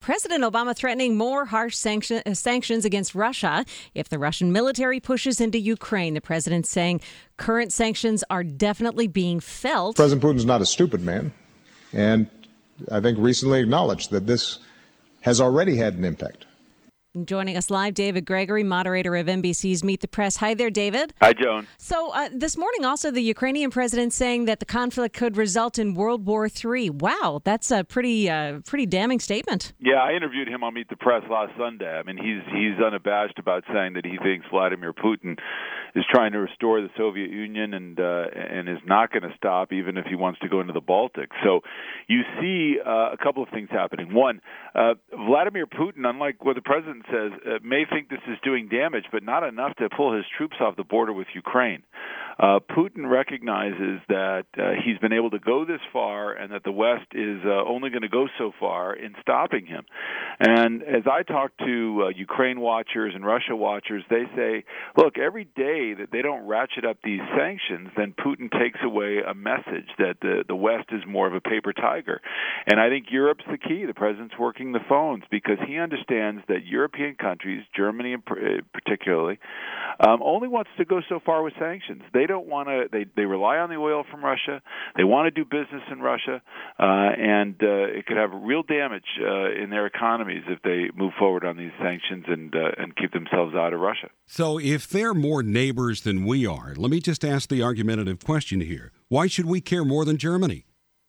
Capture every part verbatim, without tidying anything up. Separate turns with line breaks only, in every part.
President Obama threatening more harsh sanction, uh, sanctions against Russia if the Russian military pushes into Ukraine. The president saying current sanctions are definitely being felt.
President Putin's not a stupid man, and I think recently acknowledged that this has already had an impact.
Joining us live, David Gregory, moderator of N B C's Meet the Press. Hi there, David.
Hi, Joan.
So uh, this morning, also, the Ukrainian president saying that the conflict could result in World War Three. Wow, that's a pretty, uh, pretty damning statement.
Yeah, I interviewed him on Meet the Press last Sunday. I mean, he's he's unabashed about saying that he thinks Vladimir Putin is trying to restore the Soviet Union and uh, and is not going to stop, even if he wants to go into the Baltic. So you see uh, a couple of things happening. One, uh, Vladimir Putin, unlike what the president says, uh, may think this is doing damage, but not enough to pull his troops off the border with Ukraine. Uh, Putin recognizes that uh, he's been able to go this far and that the West is uh, only going to go so far in stopping him. And as I talk to uh, Ukraine watchers and Russia watchers, they say, look, every day that they don't ratchet up these sanctions, then Putin takes away a message that the, the West is more of a paper tiger. And I think Europe's the key. The president's working the phones because he understands that European countries, Germany particularly, um, only wants to go so far with sanctions. They don't want to. They they rely on the oil from Russia. They want to do business in Russia, uh, and uh, it could have real damage uh, in their economies if they move forward on these sanctions and uh, and keep themselves out of Russia.
So, if they're more neighbors than we are, let me just ask the argumentative question here: why should we care more than Germany?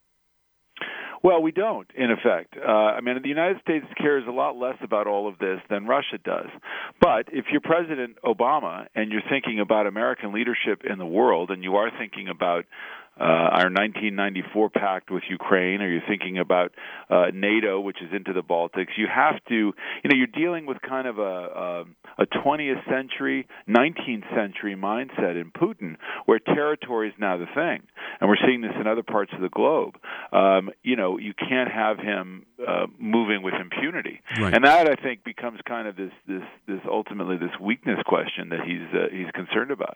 Well, we don't, in effect. Uh, I mean, the United States cares a lot less about all of this than Russia does. But if you're President Obama and you're thinking about American leadership in the world and you are thinking about uh, our nineteen ninety-four pact with Ukraine, or you're thinking about uh, NATO, which is into the Baltics, you have to, you know, you're dealing with kind of a, a, a twentieth century, nineteenth century mindset in Putin, where territory is now the thing. And we're seeing this in other parts of the globe. Um, you know, you can't have him uh, moving with impunity.
Right.
And that, I think, becomes kind of this, this, this ultimately this weakness question that he's uh, he's concerned about.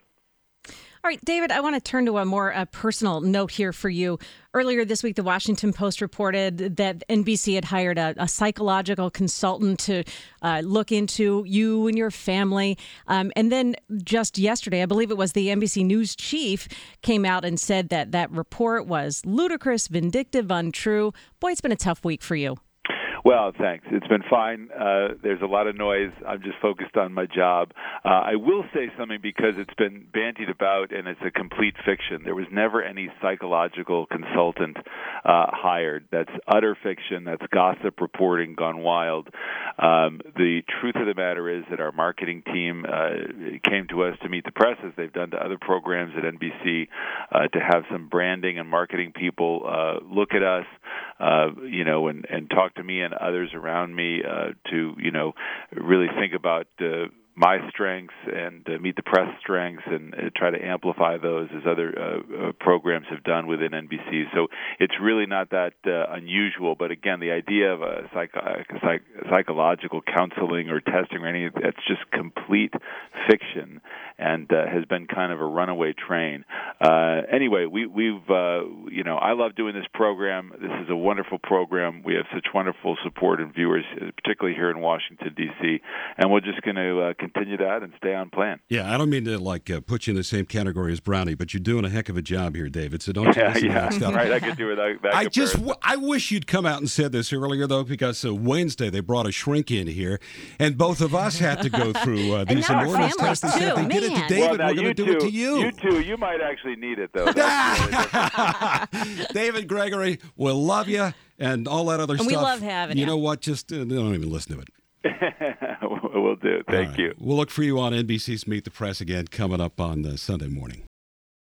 All right, David, I want to turn to a more uh, personal note here for you. Earlier this week, the Washington Post reported that N B C had hired a, a psychological consultant to uh, look into you and your family. Um, and then just yesterday, I believe it was the N B C News chief came out and said that that report was ludicrous, vindictive, untrue. Boy, it's been a tough week for you.
Well, thanks. It's been fine. Uh, there's a lot of noise. I'm just focused on my job. Uh, I will say something because it's been bandied about and it's a complete fiction. There was never any psychological consultant uh, hired. That's utter fiction. That's gossip reporting gone wild. Um, the truth of the matter is that our marketing team uh, came to us to Meet the Press, as they've done to other programs at N B C, uh, to have some branding and marketing people uh, look at us, uh, you know, and, and talk to me and others around me uh, to, you know, really think about uh, my strengths and uh, Meet the Press strengths and uh, try to amplify those as other uh, uh, programs have done within N B C. So it's really not that uh, unusual. But again, the idea of a psych- psych- psychological counseling or testing or anything, that's just complete fiction and uh, has been kind of a runaway train. Uh, anyway, we, we've, uh, you know, I love doing this program. This is a wonderful program. We have such wonderful support and viewers, particularly here in Washington, D C, and we're just going to uh, continue that and stay on plan.
Yeah, I don't mean to like uh, put you in the same category as Brownie, but you're doing a heck of a job here, David. So don't
yeah,
listen
yeah.
to that stuff.
Right, I could do it. That, that
I just, w- I wish you'd come out and said this earlier, though, because uh, Wednesday they brought a shrink in here, and both of us had to go through uh, these
now our
enormous
families,
tests.
too.
If they
Man.
did it to
Well,
David,
now
we're going to do
two,
it to you.
You too. You might actually need it, though. That's really
David Gregory, we'll love you and all that other
and
stuff.
we love having
you.
you.
You know what? Just uh, don't even listen to it.
We'll do. Thank
right.
you.
We'll look for you on N B C's Meet the Press again coming up on uh, Sunday morning.